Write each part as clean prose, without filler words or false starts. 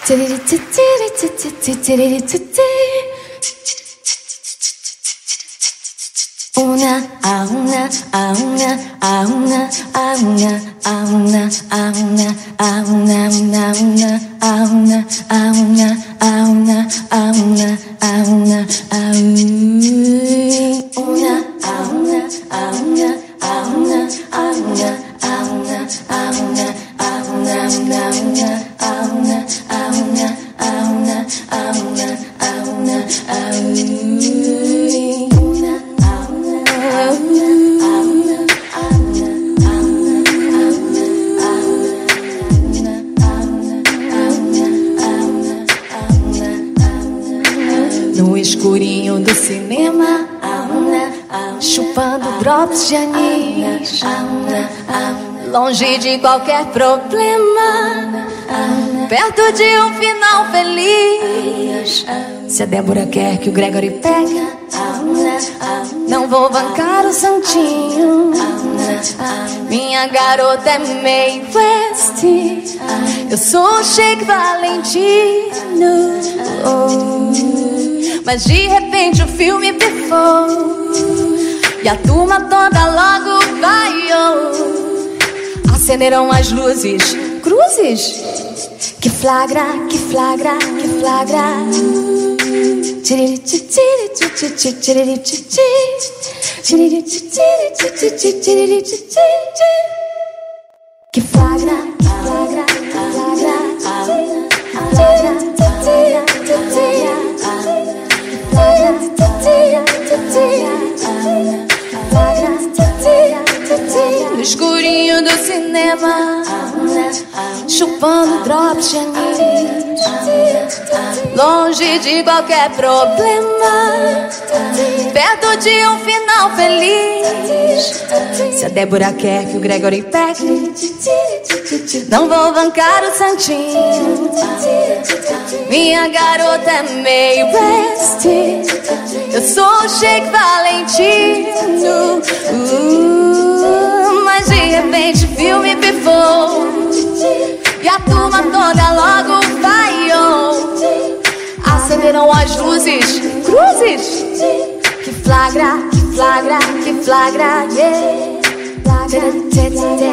No escurinho do cinema, chupando drops de anis, longe de qualquer problema, perto de um final feliz. Se a Débora quer que o Gregory pegue, não vou bancar o santinho. Minha garota é meio West, eu sou o Sheik Valentino. Mas de repente o filme pifou e a turma toda logo vaiou. Acenderam as luzes, cruzes, que flagra, que flagra, que flagra. Que flagra, que flagra, que flagra. No escurinho do cinema, chupando drops de anis, longe de qualquer problema, perto de um final feliz. Se a Débora quer que o Gregory pegue, não vou bancar o santinho. Minha garota é meio West, eu sou o Sheik Valentino. Mas de repente o filme pifou e a turma toda logo vaiou. Acenderam as luzes, cruzes, que flagra, que flagra, que flagra, yeah. Flagra, que flagra,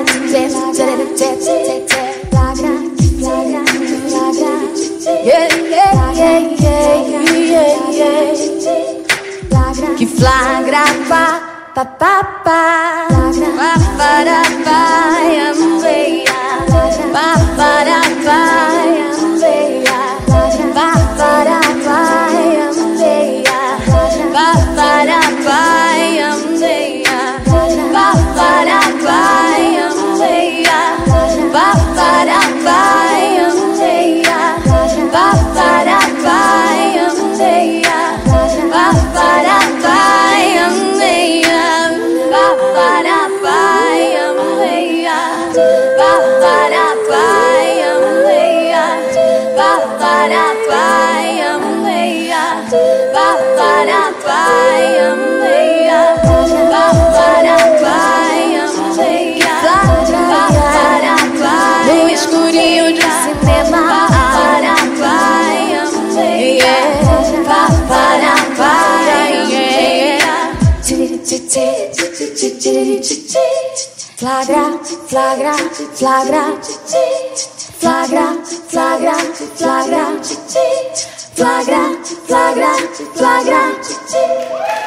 que flagra, que flagra, yeah, yeah, yeah, yeah, yeah, yeah. Que flagra, pá, pá, pá, pá, pá, para, pá, ambeia, pá, para, pá, ambeia, pá, para, pá, ambeia, pá, para, pá, ambeia, pá, para, pá, ambeia, pá, para, pá, ambeia, pá, para, pá, ambeia, pá, para, pá, ambeia, pá, para, pá, ambeia, pá, para, pá, ambeia, pá, para, pá, ambeia, pá, para, pá, ambeia, pá, para, pá, ambeia, pá, para, pá, no escurinho de cinema, para, pá, ambeia, pá, para, pá, flagra, flagra, flagra, flagra, flagra, flagra, flagra, flagra, flagra.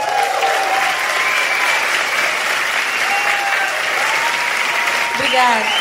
Obrigada.